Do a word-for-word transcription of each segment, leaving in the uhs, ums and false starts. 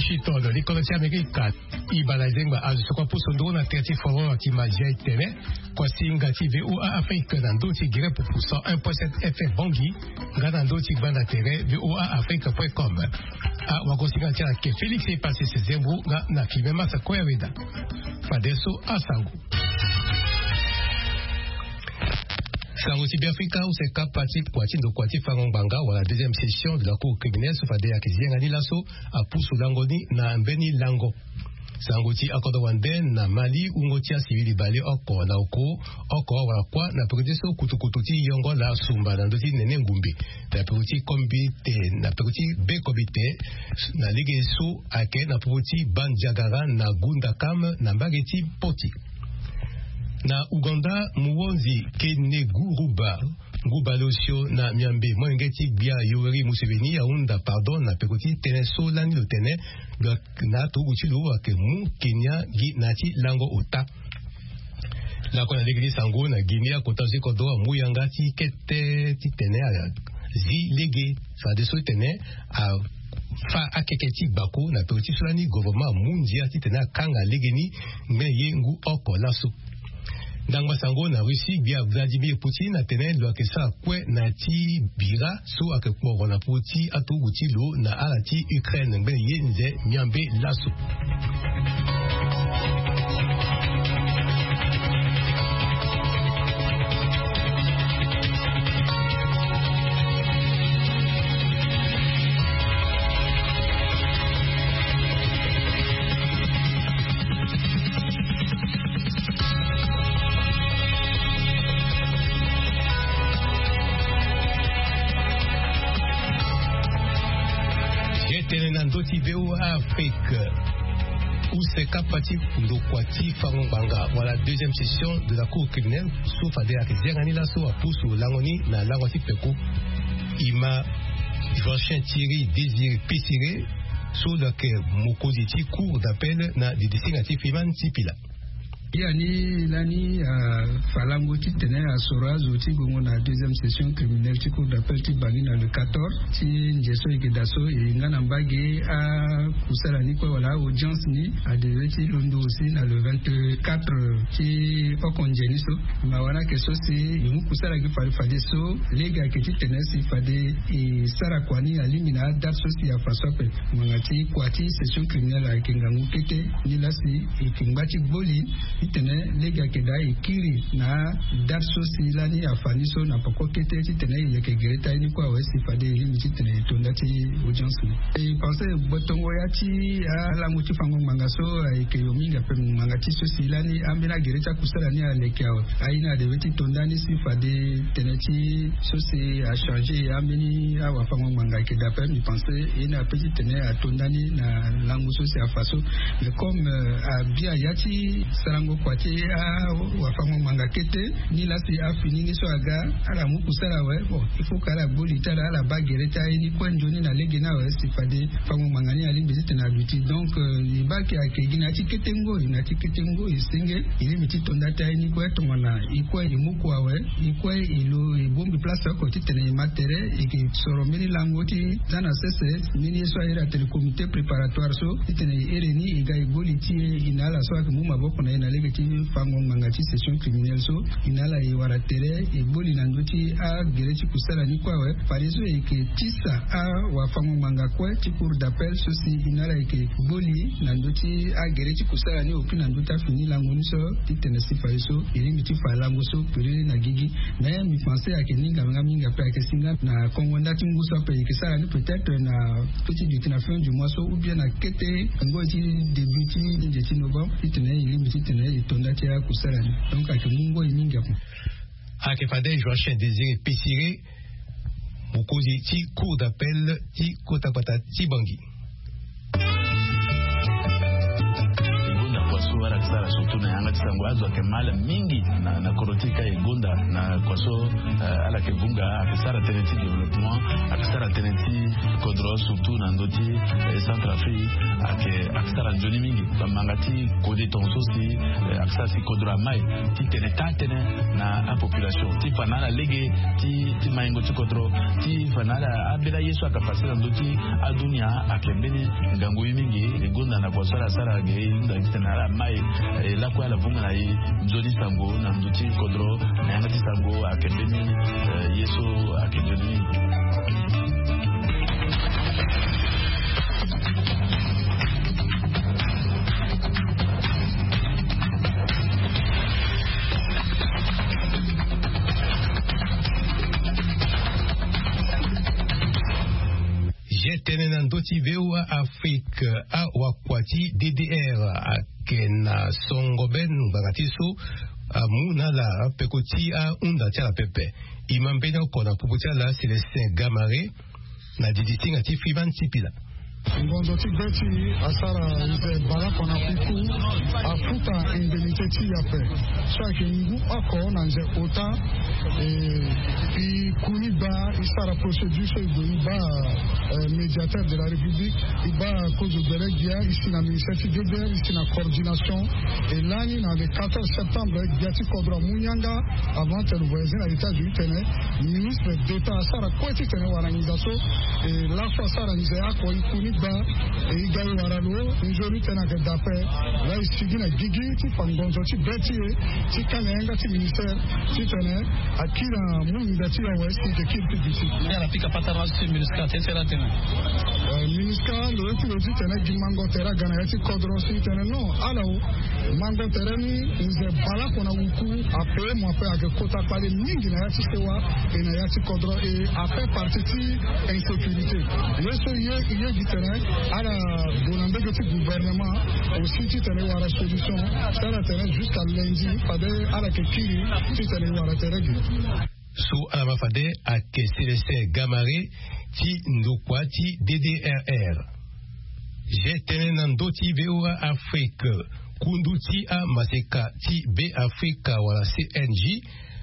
Washington l'école Amerika ibalazenga azokwa pusondo na tati foro ati majia itene kwa singa ti V O A Afrique na ndoti gire pour cent un virgule sept F M Bongi ngana ndoti banda tere V O A Afrique point com a wakosinga tia ke Felix est passé ses zembro na na filmema sa koya weda fadeso asangu Sango Africa ou c'est capati kwati ndo kwati fangbanga wala deuxième session de la cour criminelle sous fade ya kizienga ni laso a pusu langoni na mbeni lango Sango ti akodo wande na Mali ungoti ya civili bale oko na oko oko wala kwa na predeso kutukutu ti yongo la sumba na ndoti nene ngumbi na peruti kombite na peruti be kombite na ligue su ake na peruti banjagara na gunda kam na mbageti poti na Uganda muwonzi Keneguruba Ngubalosio na Miambe Mwengeti Bia Yoweri Museveni ya unda pardon na pekoti tene so lani lo tene na toguchi lo wake mu Kenya gi nati lango ota la kona legini sango na Guinea kotazi kodoa muyanga ti kete ti tene a zi lege fa deso tene a fa akeketi bako na pekoti solani gouvernement mundia ti tene kanga legeni ngeye ngu oko laso Dans Sango na Russie bia Vladimir Poutine a tene lo ke sa kwe na ti bira so ake ko na poti atuguti lo na alati Ukraine ngbe yenze miambe laso V O A Afrique où c'est capati Ndokwati Fangbanga voilà deuxième session de la cour criminelle sous fade ya kizienga la so a pusu langoni na langoti peko ima Joachim Thierry Désiré Pissiré sous la que mokoziti cour d'appel na didisinga ti fiman tipila Yani lani uh, falango ti tene a sorazo ti gongo na deuxième session criminelle ti cour d'appel ti bangi na le quatorze ti njeso ike daso e ngana mbage a kusala ni kwa wala audience ni a dewe ti londo aussi na le vingt-quatre ti okonjeni so ma wana ke so si yumu kusala ki fali fade so lega ke ti tene si fade e sara kwani alimina dat so si a fasope mwangati kwa ti session criminelle a kengangu kete ni lasi e kengbachi boli itene lega keda ikiri na darso silani afani so na poko kete itene yeke gereta ni kwa wesi fade ili itene tonda ti audience e pense botongo ya ti ala muti fango mangaso ke yominga pe mangati so silani ambina gereta kusala ni alekya aina de weti tonda ni si fade tene ti so se a changer ambini awa fango manga ke d'après mi pense ina petit tene a tonda ni na langu so se afaso mais comme a bia yati sarango kwati a wafango manga kete ni la si a fini ni so aga ala mu kusala we bon il faut kala boli tala ala bagereta ni kwenjo ni na lege na we si fade fango manga ni ali bizite na duty donc ni ba ki akegina ti ketengo ina ti ketengo isenge ili miti tonda ta ni ko to mona iko e mu kwa we iko e lo e bombi place ko ti tene matere e ki soro mini langoti dana sese mini so ira tele comité préparatoire so tene ereni e ga boli ti inala so ak mu maboko na ina lege ti fango manga ti session criminelle so inala e wara tere e boli na ndoti a gereti kusala ni kwa we pariso e ke tisa a wa fango manga kwa ti cour d'appel so si inala e ke boli na ndoti a gereti kusala ni opi na ndota fini lango ni so ti tene si pariso ili miti fa lango so pere na gigi mais mi pensais à que ninga nga minga pe ke singa na kongo ndati nguso pe ke sala ni peut-être na petit du na fin du mois so ou bien na kete ngo ti début ti de ti novembre ti tene ili miti tene e tonda ti a kusala ni donc a ke mungo minga po a ke fade Joachim Désiré Pissiré mukozi ti cour d'appel ti kota kota ti bangi wala kisara surtout na yanga tisango azo akemala mingi na na korotika igonda na kwaso uh, ala kevunga akisara teneti development akisara teneti kodro kodro surtout na ndoti Centrafrique ake aksara njoni mingi bamangati kode tonso si aksara si kodro amai ti tene tatene na a population ti fanala lege ti ti maingo ti kodro ti fanala abela yesu akapasira ndoti adunia akembeni ngango mingi egonda na kwasara sara ge nda tena mai la kwa la vunga na yi njoni sango na ndoti kodro na yangati sango akembeni yesu akembeni. Tenen ndoti V O A Afrique a wakwati D D R akena songoben bagatiso amuna la pekoti a unda tala pepe imambena kona puputia la Célestin Gamare na didistinga ti Frivan Tipila Ngondo ti beti asara ize bala kona kuku afuta indemnité ti yape so ake ngu oko na nze ota i kuni ba isara procédure so igo iba médiateur de la République iba kozo deregia ici na ministère ti D D R ici na coordination et l'année na le quatorze septembre giati kodra munyanga avant de voyager à États-Unis tene ministre d'État asara kweti tene warangizaso et la fois asara nze ako ikuni ba e igai waralo njori tena ke dape la isigina gigi ti pangonzo ti beti ti kanenga ti ministère ti tene akira munda ti ya west ti kip ti bisi ya la pika patara ti ministère ti sera tena ministère lo ti lo ti tene gimango tera gana ti kodro ti tene no ala o mango tereni nze bala kona wuku ape mo ape ake kota pale mingi na ya ti sewa e na ya ti kodro e ape parti ti insécurité yeso ye ye di tene ala bonambe que le gouvernement aussi tu tenais à la solution ça la terrain jusqu'à lundi fade ala que kiri tu tenais à la terrain sous ala mafade a que Célestin Gamare ti ndokwa ti D D R R j'ai tenen ndoti V O A Afrique kunduti a maseka ti B Africa wala C N J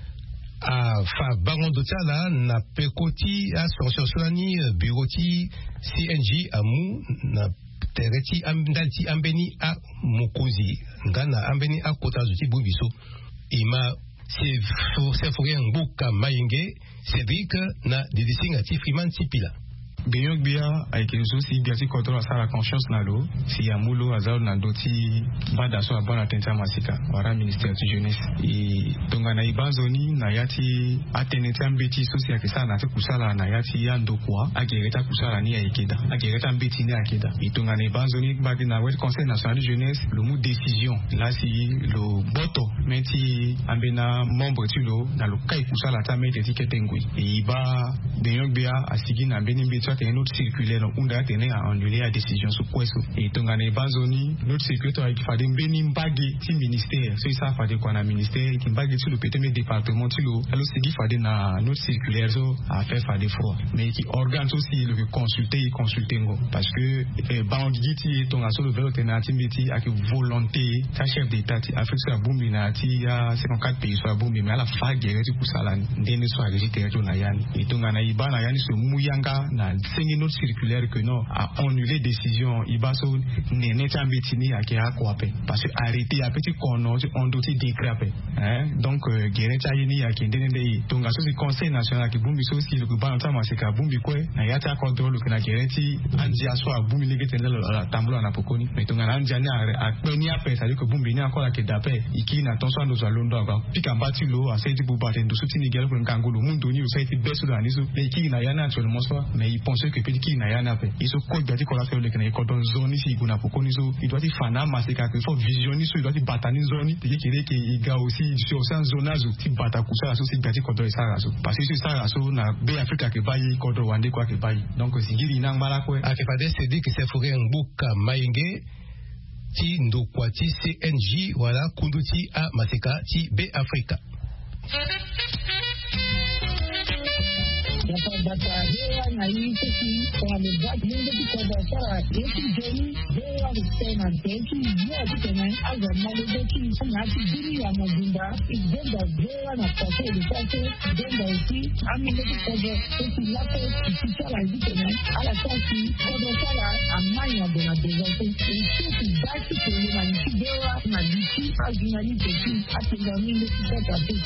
a fa bangondo tala na pekoti a sanction solani bureau ti C N J amu na tereti amdalti ambeni a mokozi ngana ambeni a kota zuti bubiso ima se se forien mbuka mayenge Cédric na didisinga ti Friman Tipila Beyok bia aikenzo si biati kodro asara conscience na lo si amulo azao na doti bada so abana tenta masika wara ministère de jeunesse e tonga na ibazoni na yati ateneta mbeti so si akisa na te kusala na yati yando kwa agereta kusala ni aikeda agereta mbeti ni akeda e tonga na ibazoni bagi na wet conseil national de jeunesse le mot décision là si lo boto menti ambena membre tu lo na lo kai kusala ta meti tiketengui e iba beyok bia asigi na mbeni mbeti a notre circulaire donc on a tenu à annuler la décision sur quoi ça et donc en bazoni notre circulaire il fallait beni mbagi ti ministère so ça fallait quoi na ministère qui mbagi sur le P T M département tu lo alors c'est qu'il fallait na notre circulaire so à faire fallait froid mais qui organe aussi le consulter et consulter ngo parce que bandi ti ton aso le vélo alternative ti avec volonté ta chef d'état ti Afrique sur bombi na ti ya cinquante-quatre pays sur bombi mais à la fa guerre ti kusala ndene so agité to na yani et donc na ibana yani so muyanga na c'est une autre circulaire que non à annuler décision ibaso nene tambetini ake akwape parce que arrêter a petit kono on doit décraper hein donc guerre chayini ake ndende donc aso c'est conseil national qui bumbi so si le gouvernement maseka bumbi kwe na yata contrôle que na guerre ti andi aso abumi legete la tambula na pokoni mais donc na njani a peni ape ça dit que bumbi ni encore ake dape iki na tonso ndo za londo aba pika mbati lo a senti buba tendo so tini guerre ko ngangolo mundo ni o senti beso da niso mais iki na yana actuellement so mais il pense que petit qui n'a rien à faire ils sont quoi bien dit qu'on a fait le Kenya quand on zone ici qu'on a pour qu'on il doit être fanat mais c'est quelque chose visionner il doit être batani zone il dit qu'il est qu'il gars aussi sur un zonage qui bata kusa la société bien dit quand on est ça parce que c'est ça la so na B Africa que bayi quand on wande quoi que bayi donc c'est giri nang mala quoi a fait pas c'est dit que c'est forêt un buka mayenge ti ndokwa ti C N J voilà kunduti a maseka ti B Africa Bata hewa na hii kesi kwa mebati mungu kwa sara yesu jeni hewa kusema teki ya tena aza malezi na kidini ya mabunda igenda hewa na kwa kweli sasa igenda uki amile kwa kesi lako kisala tena ala kasi kwa sara amanya bona dezote isi basi kwa na hewa na diki azina ni kesi atinga mingi kwa tatu.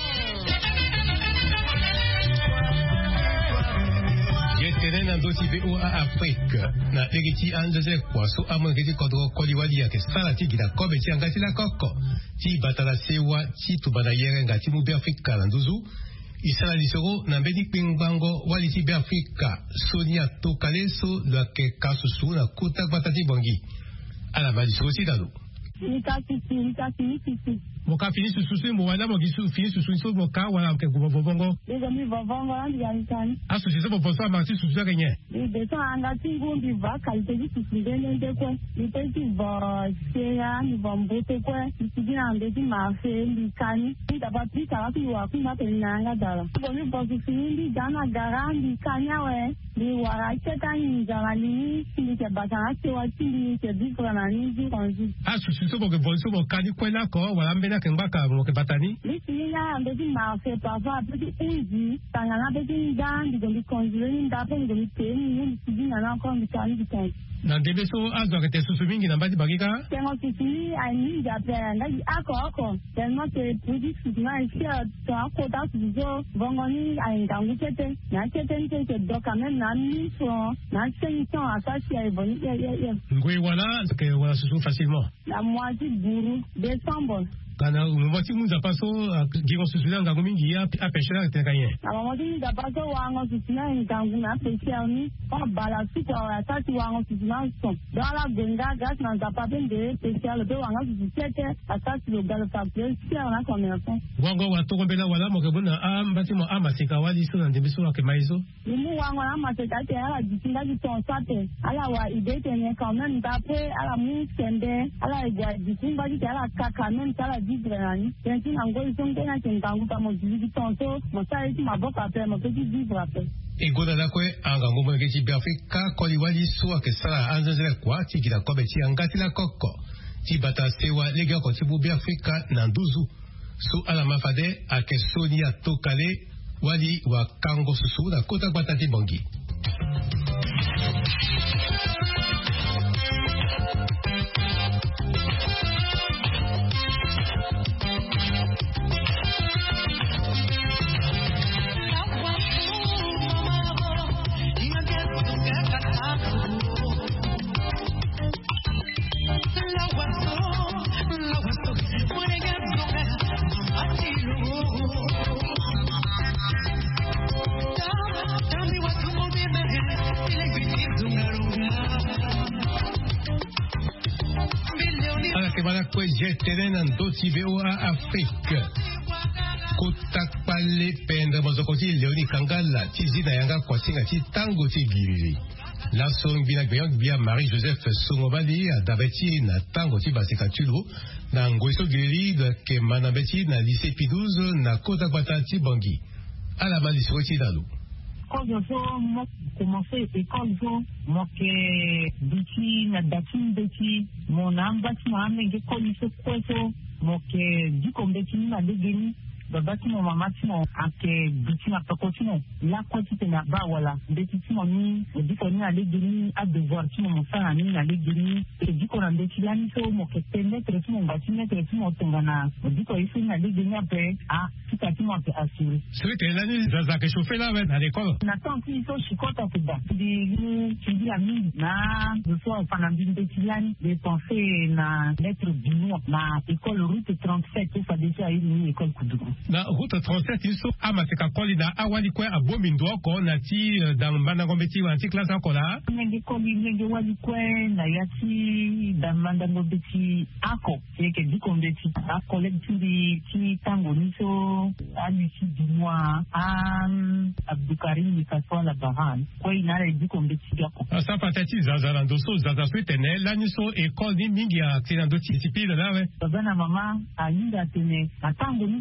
Yetene na dosi V O A Afrique na eriti anjeze kwaso amangezi kodro koliwali yake sala tigida kobe ti angati la koko ti batala sewa ti tubana yere ngati mu be Afrika na nduzu isala lisoro na mbedi pingbango wali ti be Afrika Sonia Tokaleso la ke kasusu na kuta batati bongi ala mali sosi dalu nikasi nikasi nikasi moka fini susu mo wala mo gisu fini susu so moka wala ke go bongo ego mi bongo andi yanisani asu se bo bonso ma ti susu kenye ni de so anga ti ngundi va kalite ji susu ndene ndekwe ni pe ti va seya ni bombote kwe ti dina ande ti ma fe ndi kani ni da ba ti ka ti wa ku ma te nanga dala bo mi bo su ndi dana garandi kanya we ni wara cheta ni jala ni ni ke batana se wa ti ni ke dikra na ni ji konji asu se bo ke bonso mo kani kwela ko wala mbena kembaka mo ke batani lisi ya ande ti ma fe papa pe ti uji tangana pe ti dan di di konjure ni da pe di te ni ti dina na ko mi kani di kai na ndebe so azwa ke te susu mingi na mbati bagika tengo sisi ai ni da pe na ako ako tengo te puji susu na isia to ako da susu bongo ni ai ndangu chete na chete ni ke doka men na ni so na sen so asasi ai boni ye ye ngwe wala ke wala susu facilement la moitié buru décembre kana umoti munza paso gigo susuna ngangu mingi ya apeshera tekanye amamodi da paso wango susuna ngangu na apeshera ni kwa bala siku wa tatu wango susuna so dala genga gas na da papende special be wango susete atatu lo galo papier sia na komerfa wango wa tokombela wala mokebuna ambati mo amasika wali so na ndebiso wa kemaizo nimu wango na masika te ala jikinga jiton sate ala wa idete ne quand même d'après ala mu sende ala igwa jikinga jikinga ala kaka même ala Vibrani, pensi nango isonge na kengangu pa mo jili tonto, mo sai ti maboka pe mo pe vivre pe. Egoda la kwe anga ngombo ke ti Afrika koli wali so ke sala anzele kwa ti gida ko be ti angati la koko. Ti bata sewa lega ko ti bu Afrika na nduzu. So ala mafade ake Sonia Tokale wali wa kango susu na kota batati bongi. Jetene na ndoti V O A Afrique kotakpale penda mozokoti leoni kangala tizina yanga kwasinga ti tango ti giriri la song bina gbeyon bia Marie Joseph Songobali adabeti na tango ti basika tulo na ngweso giriri de ke manabeti na lycée P douze na kotakpata ti bongi ala mali soti dalu quand je veux commencer école je moi que biti na datin biti mon ambati ma amenge kolise kweso mo que du kombeti na degeni babati mo mamati mo ake biti na tokoti mo la kwati na ba wala biti mo ni di ko ni ale degeni a devoir ti mo fa ni na degeni e di ko na biti lani so mo que permettre ti mo bati mettre ti mo tengana di ko ifi na degeni après a tout mo te assurer c'est que l'année zaza que chauffer là à l'école na tant que so shikota kuba di ti di ami na je sois pendant une petite lani de penser na lettre bino na école route trente-sept ça déjà une école kudugu na route trente-sept iso amaseka koli na awali kwe abomi ndo ko na ti dans bana ngombeti wa ti classe ko la nenge koli nenge wali kwe na yati dans bana ngombeti ako c'est que du kombeti a collègue ti ti tango niso alisi dinwa am abdukarim ni kaswa la bahan ko ina le du kombeti gako asa patati zaza la ndoso zaza swetene la niso école ni mingi a accident de ti pile là ouais bana mama a yinda tene atango niso aussi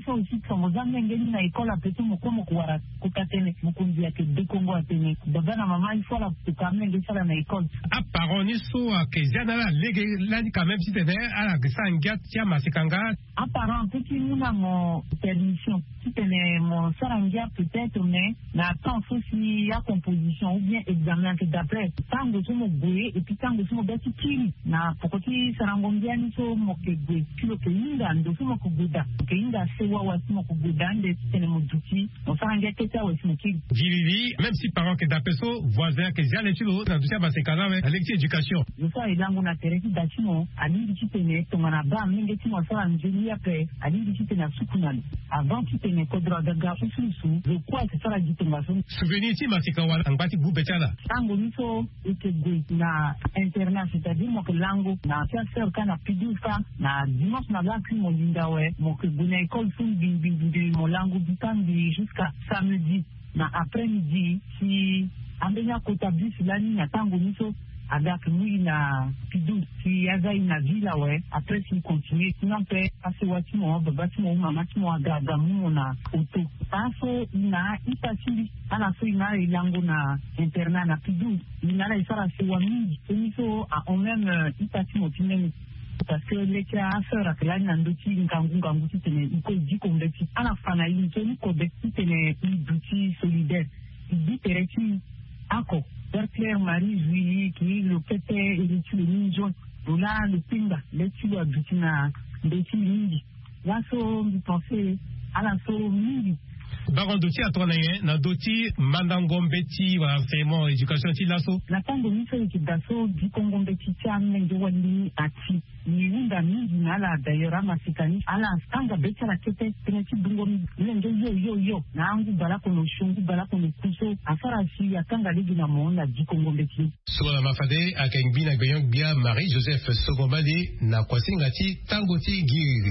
somozambe ngeni na ikola petu mukomo kuwara kukatene mukunzi yake de Congo atene baba na mama ifola tukamne ngesala na ikola aparoniso akezana la lege lani quand même si tene ala kisangia tia masikanga apparent petit muna mo permission si tene mo sarangia peut-être mais na temps aussi ya composition ou bien examen que d'après tango somo boye et puis tango somo beti kiri na pokoti sarangombia ni so mo kegwe kilo ke inga ndo somo kubuda ke inga sewa wa somo kubuda nde tene mo duki mo sarangia keta wa somo kiri Gilili même si parents que d'après so voisin que jale tilo na dusia basekana mais avec éducation je sais ilango na tereki datimo ali di tene tongana ba mingi timo sala njeli après ali di tene sukunalo avant tu tene kodra daga ususu je crois que ça la dit souvenir ti masika wala ngati bubetala tango niso ikegwe na internat c'est-à-dire mo lango na sœur kana pidufa na dimanche na la mo lindawe mo ke buna école fun bin bin bin mo lango bitambi jusqu'à samedi na après-midi si ambenya kota bus lani na tango niso avec nous na pidu si yaza ina vila we après si continuer sinon pe ase wati mo babati mo mama ti mo agaga mu na auto paso ina itachili ana so ina ilango na internat na pidu ina la isara se wa mingi so a on même itachi mo tinene parce que les cas affaire que là n'andoti ngangu ngangu ti tene iko di kombeti ana fana yi to ni ko beti tene ibuti solidaire di tereti ako Claire Marie Julie qui le pete et le tu le ninjo là le pinga le tu a butina le tu mingi là so vous pensez à la so mingi Baron Doti a tourné na Doti Mandangombeti wa enseignement éducation ti laso na tango ni so ki daso di Kongombeti cha menge wali ati ni unda mingi na la d'ailleurs masikani ala stanga beti la kete teneti bungo menge yo yo yo na angu bala kono shungu bala kono kuso afara si atanga ligi na mona di Kongombeti so la mafade akengi na gbeyon bia Marie Joseph Sogombali na kwasingati tango ti giri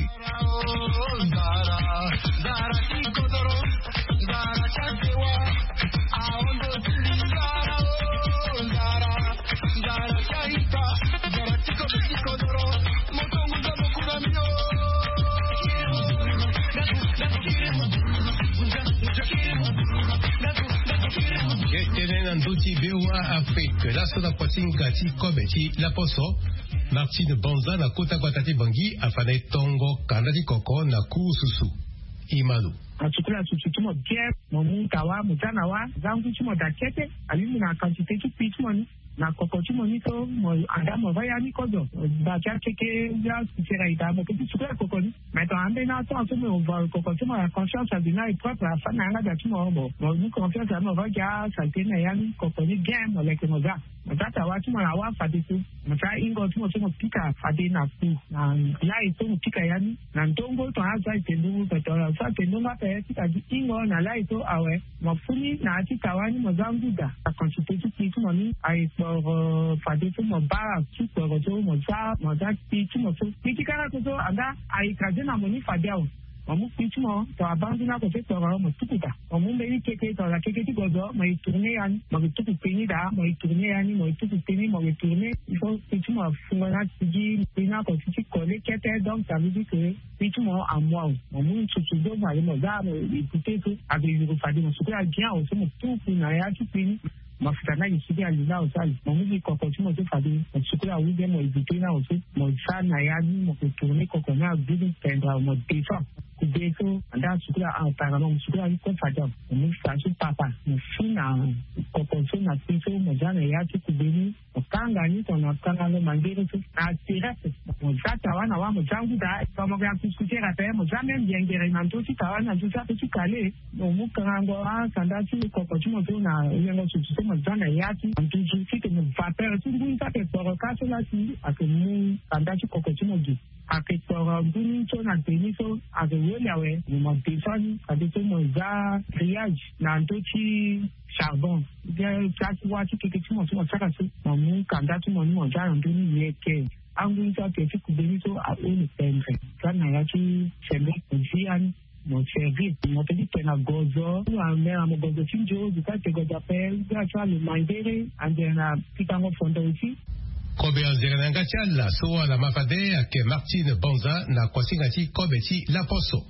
Ndoti bewa Afrique la soda kwatinga ti kobeti la poso Martine Bonza na kota kwatati bangi afane tongo kanadi koko na kususu Imalu achukula chuchumo gap momu kawa mutana wa zangu chumo dakete alimu na quantité tu pitmo ni na kokochimo ni to mo andamo vaya ni kodo ba cha keke ya sikira ita mo kuti chukula kokoni mais to ambe na to to mo va kokochimo ya conscience abina et propre afana nga da chumo mo mo ni confiance mo va ya saltena ya ni kokoni game mo leke mo za mtata wa chumo na wa fadiku mta ingo chumo chumo pika fadina fu na la ito pika yani na ndongo to haza itendu petora sa tendu nga pe pika ingo na la ito awe mafuni na ati kawani mo zangu da quantité tu pitmo ni ai pour fadi tu mo ba tu pour to mo za mo za ti tu mo tu ti kana ko so anda ai kaje na mo ni fadiao mo pi tu mo to abandu na ko te to mo tukuta mo me ke ke to la ke ke ti gozo mo tourner yan mo tu ku pini da mo tourner yan mo tu ku pini mo tourner il faut que tu mo fungana ti pina ko ti coller ke te donc ça veut dire que pi tu mo a moi mo mu tu tu do ma mo za mo écouter tout avec le fadi mo su ka bien o so mo tu ku na ya ti pini mafuta na isidi alina osali mamuzi kokoti mo tefadi sukula wige mo ibitena osu mo sana yani mo kuturne kokona bidi tenda mo defa kubeto anda sukula a para mo sukula ko fada mo fasu papa mo fina kokoti na tiso mo jana ya ti kubeni okanga ni to na kanga no mangere tu na tirate mo zata wana wa mo jangu da kama ga kuskutera pe mo jamais ngere na ndo ti tawana ju sa ti kale mo mu kango a sanda ti kokoti mo to na yengo tu mazana yati antuju kike mo vapeur tu ngunta ke poro kaso la ti ake mu kanda ti kokoti mo gi ake poro nguni to na teniso ake wele awe mo defani ake to mo za triage na antochi charbon de chati wati kike ti mo ti mo saka so mo mu kanda ti mo ni mo ja nguni yeke angunta ke ti kubeniso a oni pendre kana yati sembe jian mo servi mo te di pena gozo a me a mo gozo tinjo di ka te gozo pel da cha le mandere ande na pitango fondo uti kobe anzeranga chala so la mafade ake Martine Bonza na kwasingati kobeti la poso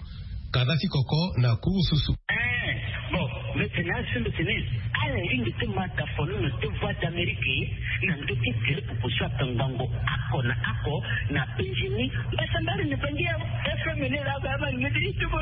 Kadasi Koko na Kurususu. Bon, maintenant, c'est le tennis. À la ligne de Matafon, de voix d'Amérique, n'a de titre pour soit un bango, ako na ako, na penjini, mais ça m'a ne pas dire, est-ce que mener la gamme, me dit tout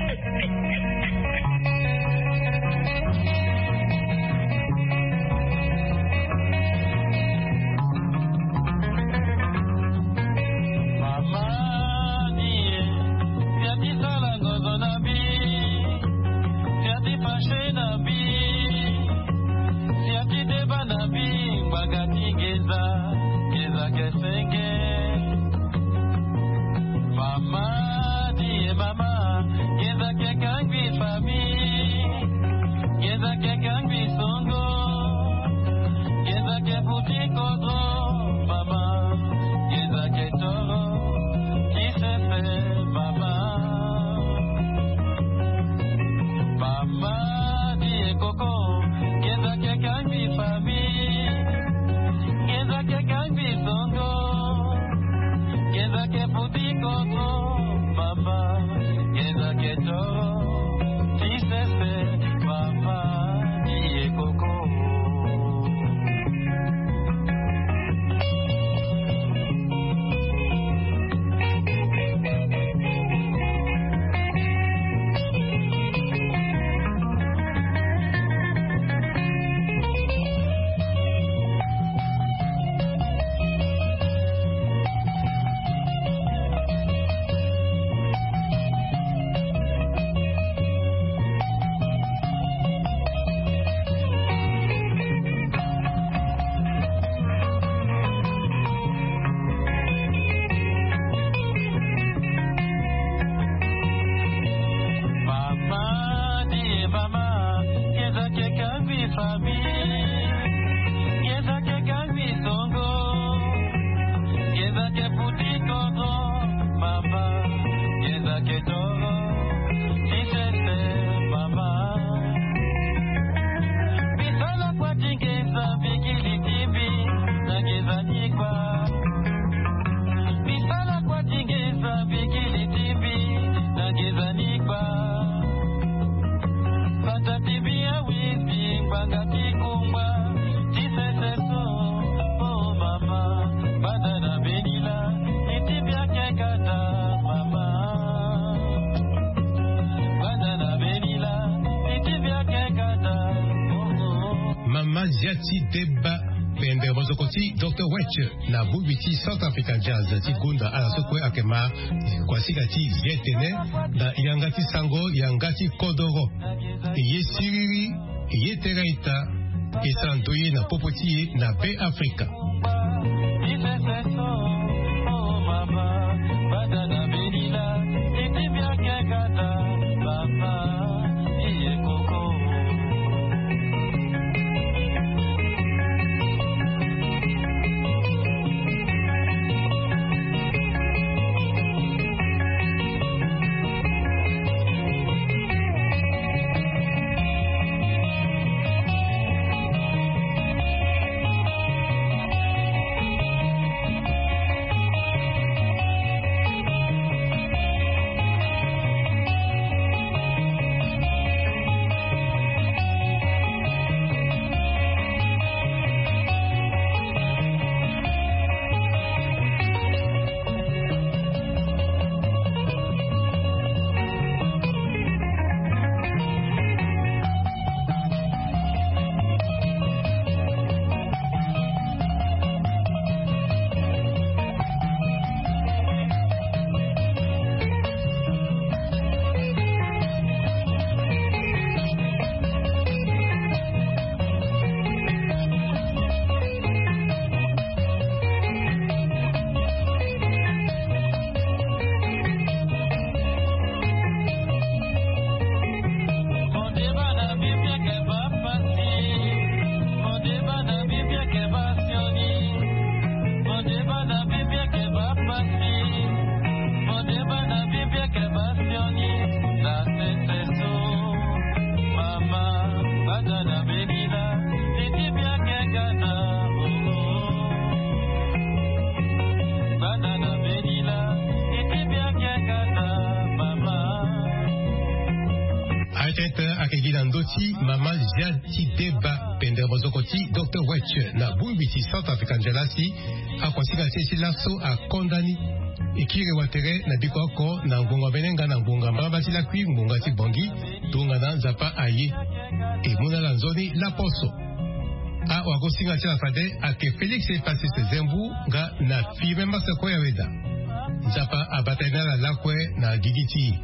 Ziati Deba Pende Rozokoti Doctor Wetch na Bubiti South African Jazz Tikunda ala sokwe akema kwa sigati Zietene na Yangati Sango Yangati Kodoro Ye Siriri Ye Teraita Esantoye na Popoti na Be Africa. akegila ndoti mama jati deba pende mozokoti docteur Wetch na bumbiti South African jelasi akwasika sesi laso a kondani ikire watere na bikoko na ngonga benenga na ngonga mbaba sila kwi ngonga tibongi tunga na zapa aye e muna la nzoni la poso a wagosinga tila fade ake Felix e pasi se zembu nga na fime masako ya weda zapa abatena la lakwe na gigiti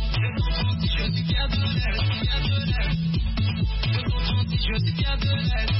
Je suis fier de l'être.